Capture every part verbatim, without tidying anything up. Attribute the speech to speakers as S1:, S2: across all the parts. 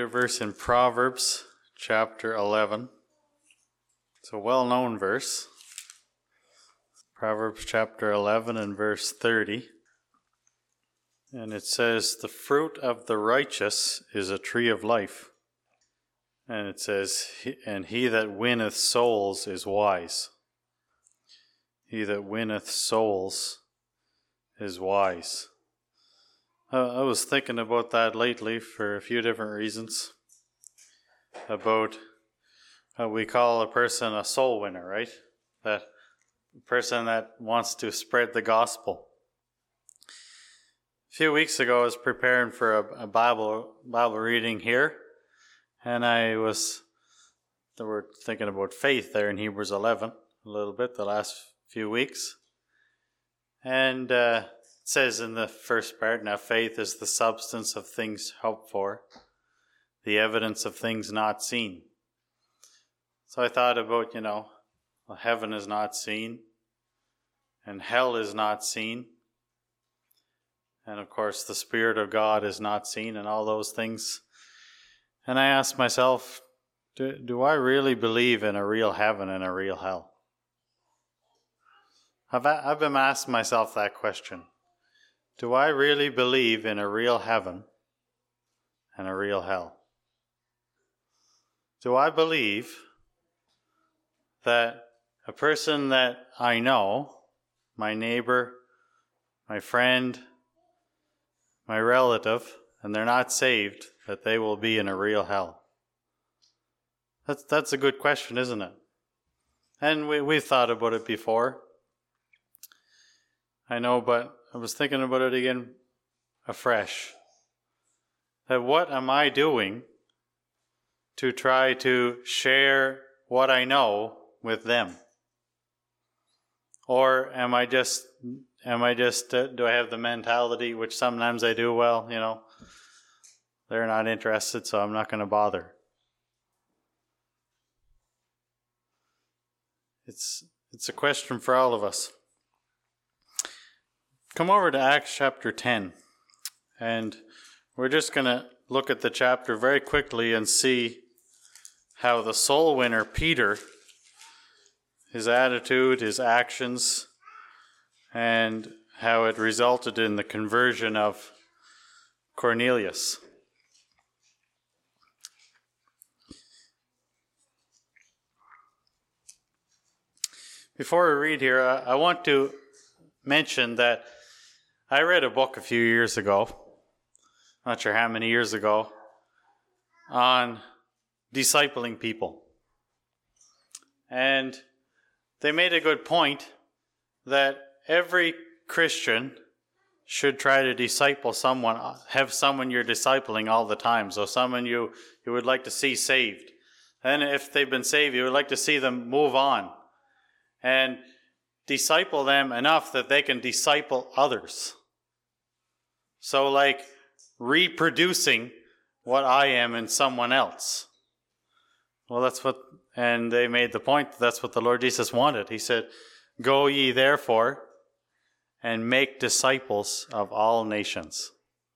S1: a verse in Proverbs chapter eleven. It's a well-known verse. Proverbs chapter eleven and verse thirty. And it says, "The fruit of the righteous is a tree of life." And it says, "And he that winneth souls is wise." He that winneth souls is wise. Uh, I was thinking about that lately for a few different reasons. About how we call a person a soul winner, right? That person that wants to spread the gospel. A few weeks ago, I was preparing for a, a Bible Bible reading here, and I was they were thinking about faith there in Hebrews eleven a little bit the last few weeks, and uh, it says in the first part, "Now faith is the substance of things hoped for, the evidence of things not seen." So I thought about, you know, well, heaven is not seen, and hell is not seen. And of course, the Spirit of God is not seen, and all those things. And I asked myself, do, do I really believe in a real heaven and a real hell? I've, I've been asking myself that question. Do I really believe in a real heaven and a real hell? Do I believe that a person that I know, my neighbor, my friend, my relative, and they're not saved, that they will be in a real hell? That's that's a good question, isn't it? And we, we've thought about it before. I know, but I was thinking about it again afresh. That what am I doing to try to share what I know with them? Or am I just... Am I just, uh, do I have the mentality, which sometimes I do, well, you know, they're not interested, so I'm not going to bother. It's it's a question for all of us. Come over to Acts chapter ten, and we're just going to look at the chapter very quickly and see how the soul winner, Peter, his attitude, his actions, and how it resulted in the conversion of Cornelius. Before we read here, I want to mention that I read a book a few years ago, not sure how many years ago, on discipling people. And they made a good point that every Christian should try to disciple someone, have someone you're discipling all the time. So someone you, you would like to see saved. And if they've been saved, you would like to see them move on. And disciple them enough that they can disciple others. So like reproducing what I am in someone else. Well, that's what, and they made the point, that's what the Lord Jesus wanted. He said, "Go ye therefore, and make disciples of all nations."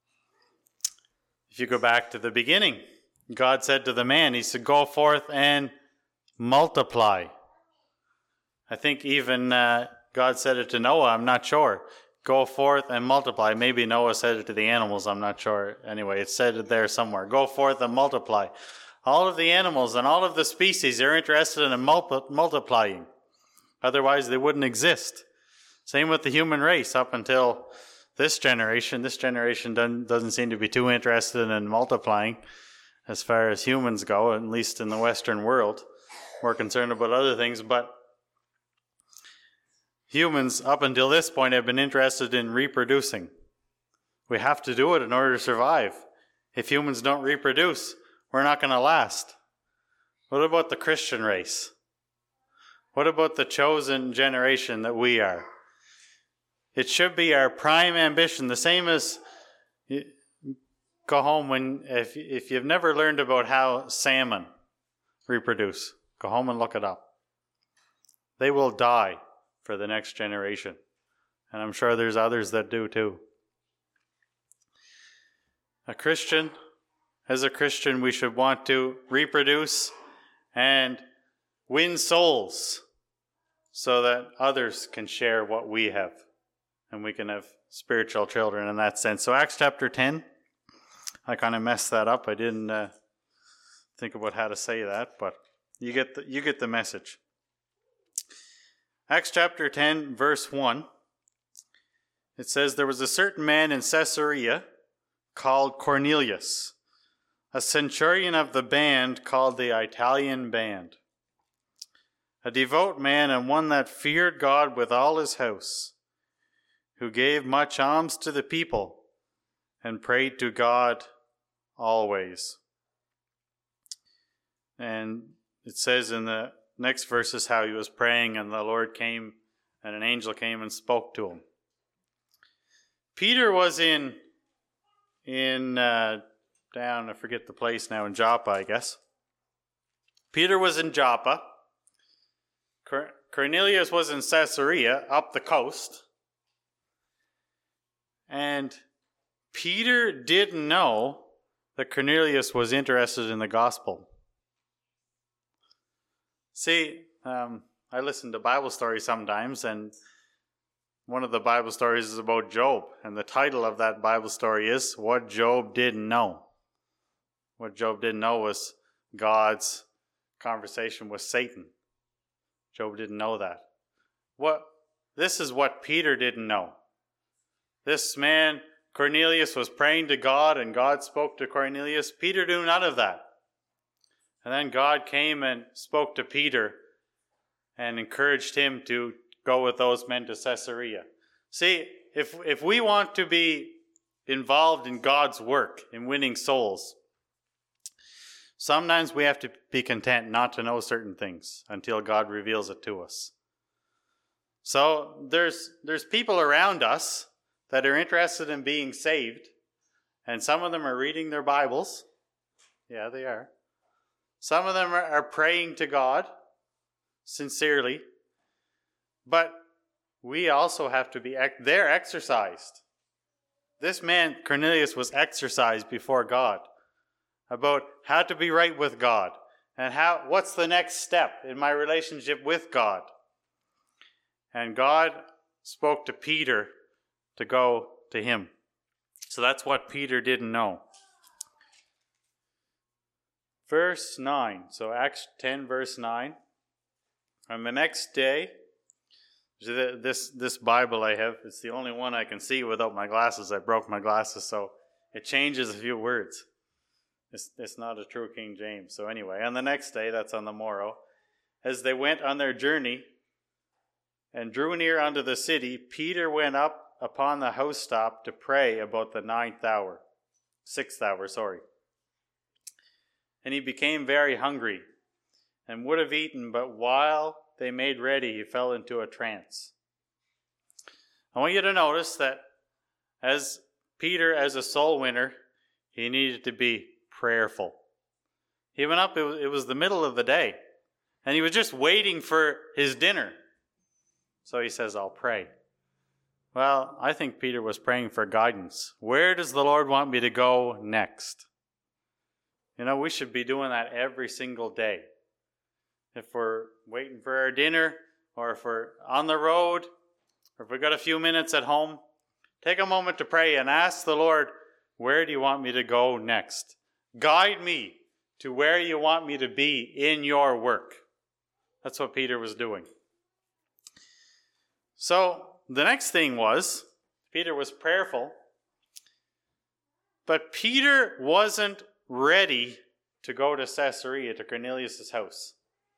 S1: If you go back to the beginning, God said to the man, he said, "Go forth and multiply." I think even uh, God said it to Noah, I'm not sure. Go forth and multiply. Maybe Noah said it to the animals, I'm not sure. Anyway, it said it there somewhere. Go forth and multiply. All of the animals and all of the species are interested in multi- multiplying. Otherwise, they wouldn't exist. Same with the human race up until this generation. This generation doesn't, doesn't seem to be too interested in multiplying as far as humans go, at least in the Western world. We're concerned about other things, but humans up until this point have been interested in reproducing. We have to do it in order to survive. If humans don't reproduce, we're not going to last. What about the Christian race? What about the chosen generation that we are? It should be our prime ambition, the same as go home when, if, if you've never learned about how salmon reproduce, go home and look it up. They will die for the next generation. And I'm sure there's others that do too. A Christian as a Christian, we should want to reproduce and win souls so that others can share what we have, and we can have spiritual children in that sense. So Acts chapter ten, I kind of messed that up. I didn't uh, think about how to say that, but you get the, you get the message. Acts chapter ten, verse one, it says, "There was a certain man in Caesarea called Cornelius, a centurion of the band called the Italian band, a devout man and one that feared God with all his house, who gave much alms to the people and prayed to God always." And it says in the next verses how he was praying, and the Lord came and an angel came and spoke to him. Peter was in in uh, down, I forget the place now, in Joppa, I guess. Peter was in Joppa. Cor- Cornelius was in Caesarea, up the coast. And Peter didn't know that Cornelius was interested in the gospel. See, um, I listen to Bible stories sometimes, and one of the Bible stories is about Job, and the title of that Bible story is What Job Didn't Know. What Job didn't know was God's conversation with Satan. Job didn't know that. What? This is what Peter didn't know. This man, Cornelius, was praying to God, and God spoke to Cornelius. Peter knew none of that. And then God came and spoke to Peter and encouraged him to go with those men to Caesarea. See, if if we want to be involved in God's work, in winning souls, sometimes we have to be content not to know certain things until God reveals it to us. So there's there's people around us that are interested in being saved, and some of them are reading their Bibles. Yeah, they are. Some of them are, are praying to God sincerely. But we also have to be, they're exercised. This man, Cornelius, was exercised before God about how to be right with God and how, what's the next step in my relationship with God. And God spoke to Peter to go to him. So that's what Peter didn't know. Verse nine, so Acts ten, verse nine. On the next day, This this Bible I have, it's the only one I can see without my glasses. I broke my glasses, so it changes a few words. It's, it's not a true King James. So anyway, on the next day, that's on the morrow, as they went on their journey and drew near unto the city, Peter went up upon the housetop to pray about the ninth hour, sixth hour, sorry. And he became very hungry and would have eaten, but while they made ready, he fell into a trance. I want you to notice that as Peter, as a soul winner, he needed to be prayerful. He went up, it was, it was the middle of the day, and he was just waiting for his dinner. So he says, I'll pray. Well, I think Peter was praying for guidance. Where does the Lord want me to go next? You know, we should be doing that every single day. If we're waiting for our dinner, or if we're on the road, or if we've got a few minutes at home, take a moment to pray and ask the Lord, where do you want me to go next? Guide me to where you want me to be in your work. That's what Peter was doing. So the next thing was, Peter was prayerful, but Peter wasn't ready to go to Caesarea, to Cornelius' house.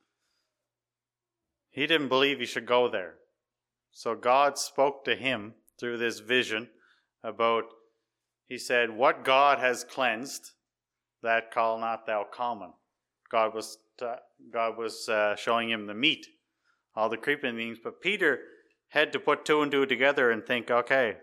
S1: He didn't believe he should go there. So God spoke to him through this vision about, he said, what God has cleansed, that call not thou common. God was uh, God was uh, showing him the meat, all the creeping things. But Peter had to put two and two together and think, okay,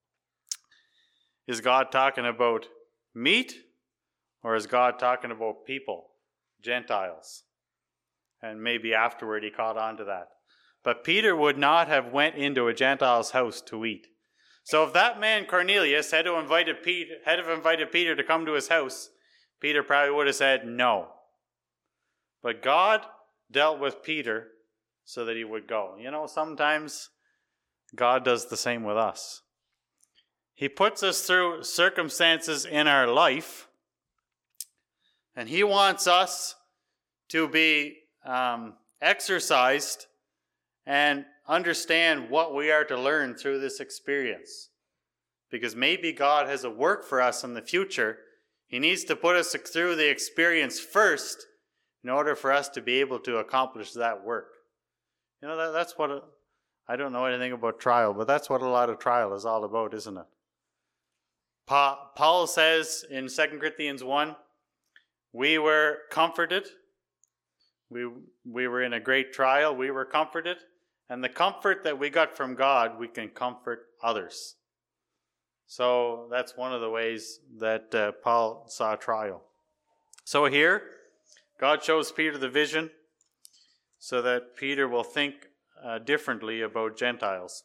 S1: is God talking about meat, or is God talking about people, Gentiles? And maybe afterward he caught on to that. But Peter would not have went into a Gentile's house to eat. So if that man Cornelius had to invited Peter, had have invited Peter to come to his house, Peter probably would have said no. But God dealt with Peter so that he would go. You know, sometimes God does the same with us. He puts us through circumstances in our life, and he wants us to be um, exercised and understand what we are to learn through this experience. Because maybe God has a work for us in the future. He needs to put us through the experience first in order for us to be able to accomplish that work. You know, that, that's what, a, I don't know anything about trial, but that's what a lot of trial is all about, isn't it? Pa- Paul says in Second Corinthians one, we were comforted. We, we were in a great trial. We were comforted. And the comfort that we got from God, we can comfort others. So that's one of the ways that uh, Paul saw trial. So here, God shows Peter the vision so that Peter will think uh, differently about Gentiles.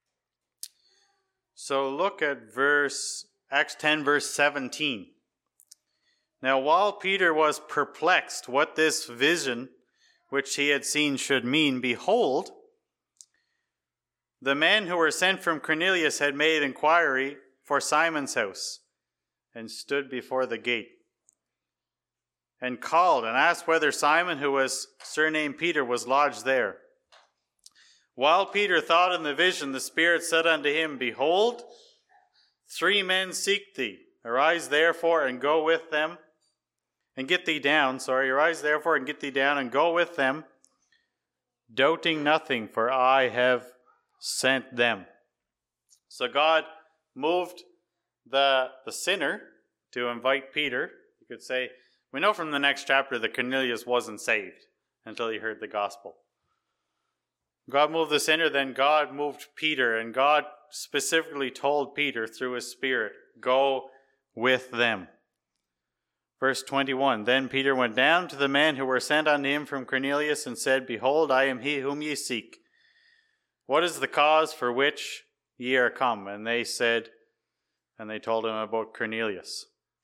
S1: So look at verse Acts ten, verse seventeen. Now, while Peter was perplexed what this vision which he had seen should mean, behold, the men who were sent from Cornelius had made inquiry for Simon's house, and stood before the gate, and called and asked whether Simon, who was surnamed Peter, was lodged there. While Peter thought in the vision, the Spirit said unto him, behold, three men seek thee. Arise therefore and go with them, and get thee down. Sorry, arise therefore and get thee down, and go with them, doubting nothing, for I have sent them. So God moved the, the sinner to invite Peter. You could say, we know from the next chapter that Cornelius wasn't saved until he heard the gospel. God moved the sinner, then God moved Peter, and God specifically told Peter through his Spirit, go with them. Verse twenty-one, then Peter went down to the men who were sent unto him from Cornelius, and said, behold, I am he whom ye seek. What is the cause for which ye are come? And they said, and they told him about Cornelius.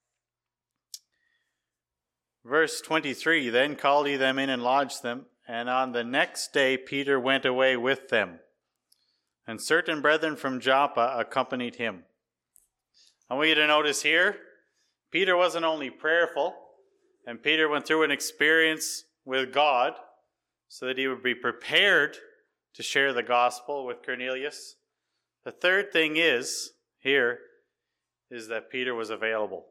S1: Verse twenty-three, then called he them in and lodged them, and on the next day Peter went away with them, and certain brethren from Joppa accompanied him. I want you to notice here, Peter wasn't only prayerful, and Peter went through an experience with God so that he would be prepared to share the gospel with Cornelius. The third thing is, here, is that Peter was available.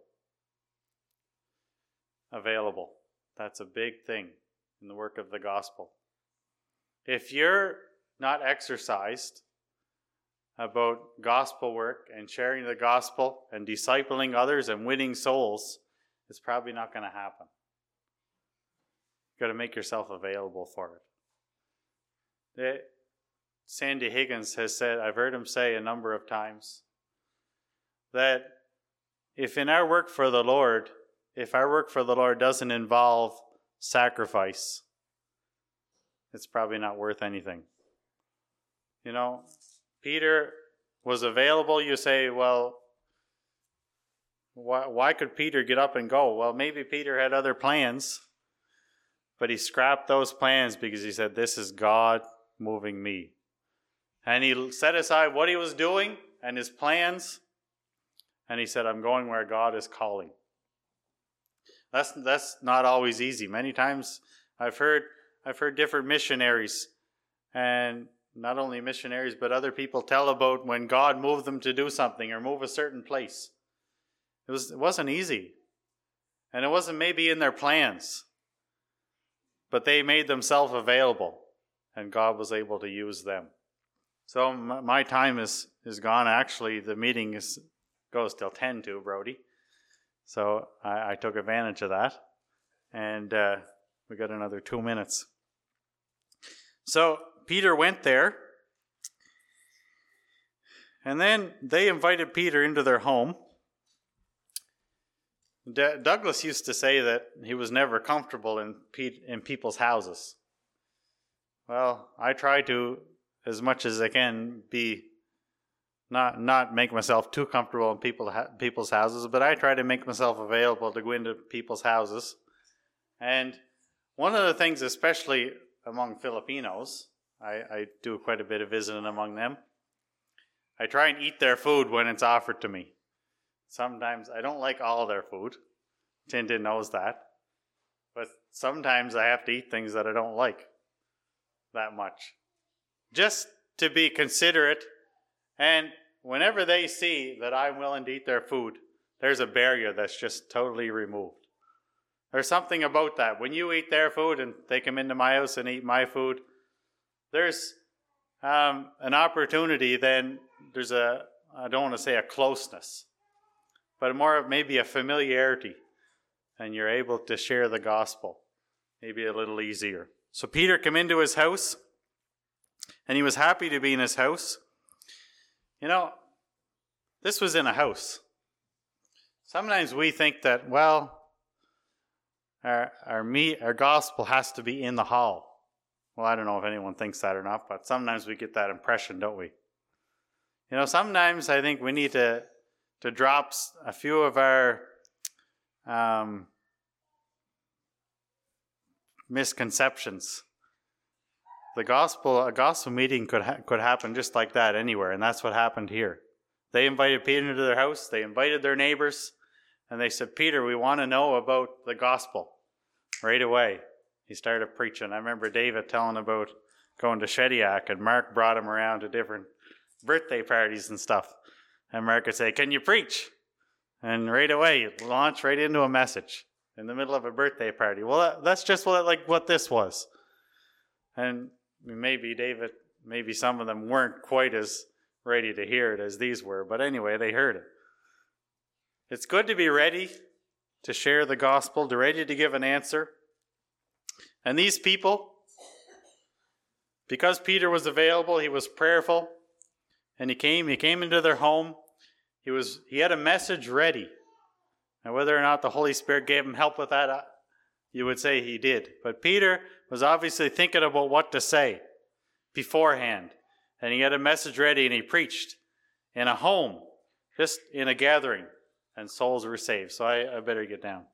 S1: Available. That's a big thing in the work of the gospel. If you're not exercised about gospel work and sharing the gospel and discipling others and winning souls, it's probably not going to happen. You've got to make yourself available for it. The, Sandy Higgins has said, I've heard him say a number of times, that if in our work for the Lord, if our work for the Lord doesn't involve sacrifice, it's probably not worth anything. You know, Peter was available. You say, well, why, why could Peter get up and go? Well, maybe Peter had other plans, but he scrapped those plans because he said, this is God moving me. And he set aside what he was doing and his plans, and he said, I'm going where God is calling. That's that's not always easy. Many times I've heard I've heard different missionaries, and not only missionaries, but other people tell about when God moved them to do something or move a certain place. It was it wasn't easy. And it wasn't maybe in their plans. But they made themselves available, and God was able to use them. So my time is, is gone. Actually, the meeting is goes till ten to, Brody. So I, I took advantage of that. And uh, we got another two minutes. So Peter went there. And then they invited Peter into their home. D- Douglas used to say that he was never comfortable in, pe- in people's houses. Well, I try to, as much as I can, be not not make myself too comfortable in people people's houses, but I try to make myself available to go into people's houses. And one of the things, especially among Filipinos, I, I do quite a bit of visiting among them. I try and eat their food when it's offered to me. Sometimes I don't like all their food. Tintin knows that. But sometimes I have to eat things that I don't like that much. Just to be considerate. And whenever they see that I'm willing to eat their food, there's a barrier that's just totally removed. There's something about that. When you eat their food and they come into my house and eat my food, there's um, an opportunity then, there's a, I don't want to say a closeness, but more of maybe a familiarity. And you're able to share the gospel maybe a little easier. So Peter came into his house, and he was happy to be in his house. You know, this was in a house. Sometimes we think that, well, our our me our gospel has to be in the hall. Well, I don't know if anyone thinks that or not, but sometimes we get that impression, don't we? You know, sometimes I think we need to to drop a few of our um, misconceptions. The gospel, a gospel meeting could ha- could happen just like that anywhere, and that's what happened here. They invited Peter into their house. They invited their neighbors, and they said, "Peter, we want to know about the gospel." Right away, he started preaching. I remember David telling about going to Shediac, and Mark brought him around to different birthday parties and stuff. And Mark would say, "Can you preach?" And right away, launch right into a message in the middle of a birthday party. Well, that's just what like what this was. And maybe David, maybe some of them weren't quite as ready to hear it as these were. But anyway, they heard it. It's good to be ready to share the gospel, to ready to give an answer. And these people, because Peter was available, he was prayerful, and he came, he came into their home. He was, he had a message ready. And whether or not the Holy Spirit gave him help with that, you would say he did. But Peter was obviously thinking about what to say beforehand. And he had a message ready, and he preached in a home, just in a gathering, and souls were saved. So I, I better get down.